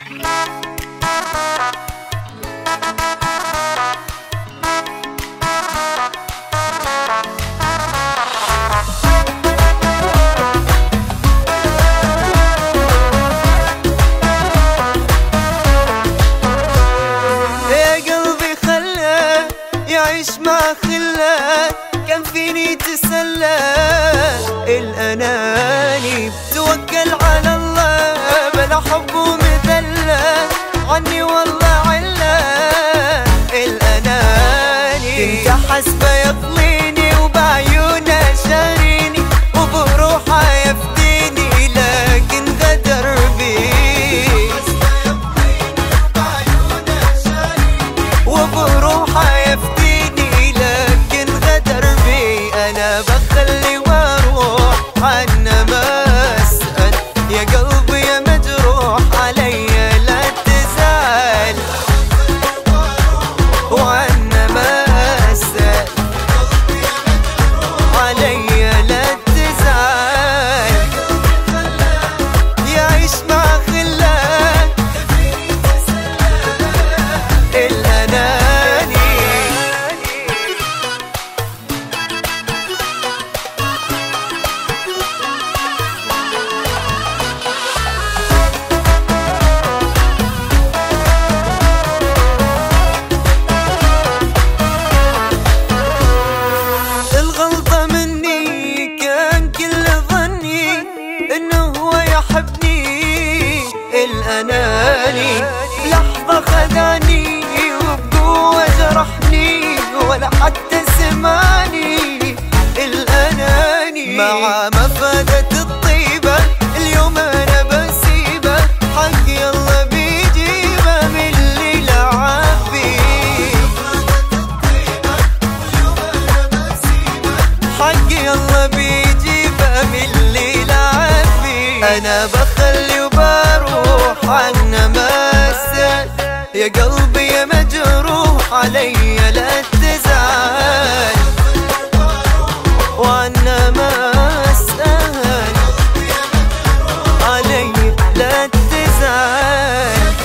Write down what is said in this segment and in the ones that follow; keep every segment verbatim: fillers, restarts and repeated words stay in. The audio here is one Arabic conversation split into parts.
يعيش مع خله كان فيني تسلى الأناني، توكل على الله بلا حب ومذلة عني والله علة الأناني. كنت حسبه يطليني وبعيونه شاريني وبروحه يفديني لكن غدر بي وبروحه يفديني لكن غدر بي. أنا بخلي واروح عنه ما أسأل يا قلبي يا مجروح علي لا تزعل وعنه ما أسأل علي لا تزعل. يعيش مع خله الأناني. الغلطة مني كان كل ظني انه هو يحبني الأناني. لحظة خذاني وبقوة جرحني ولا حتى سمعني الأناني. مع مفادة الطيبة اليوم أنا بسيبه حقي الله بيجيبه من اللي لعب بيه. حقي الله بيجيبه من اللي لعب بيه. أنا بخلي وبروح عنه ما أسأل يا قلبي يا مجروح علي لا تزعل وعنه ما أسأل علي لا تزعل.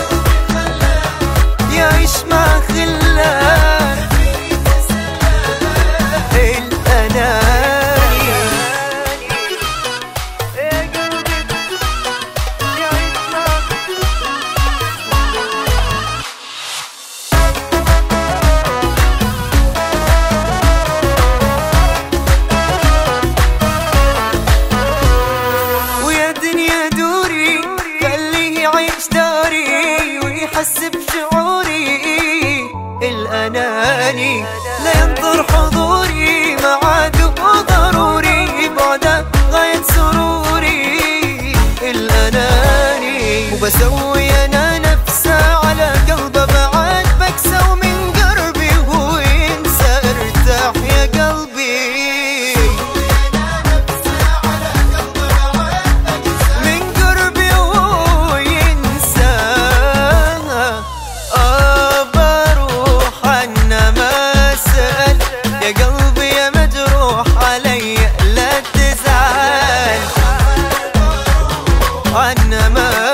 يعيش مع خله الأناني. يعيش داري ويحس بشعوري الأناني. لا ينظر حضوري معاده ضروري بعده غاية سروري الأناني. وبسوي أنا نفسه على قلبه بعد بكسى ومن قربي هو ينسى ارتاح يا قلبي. يا قلبي يا مجروح علي لا تزعل عنه ما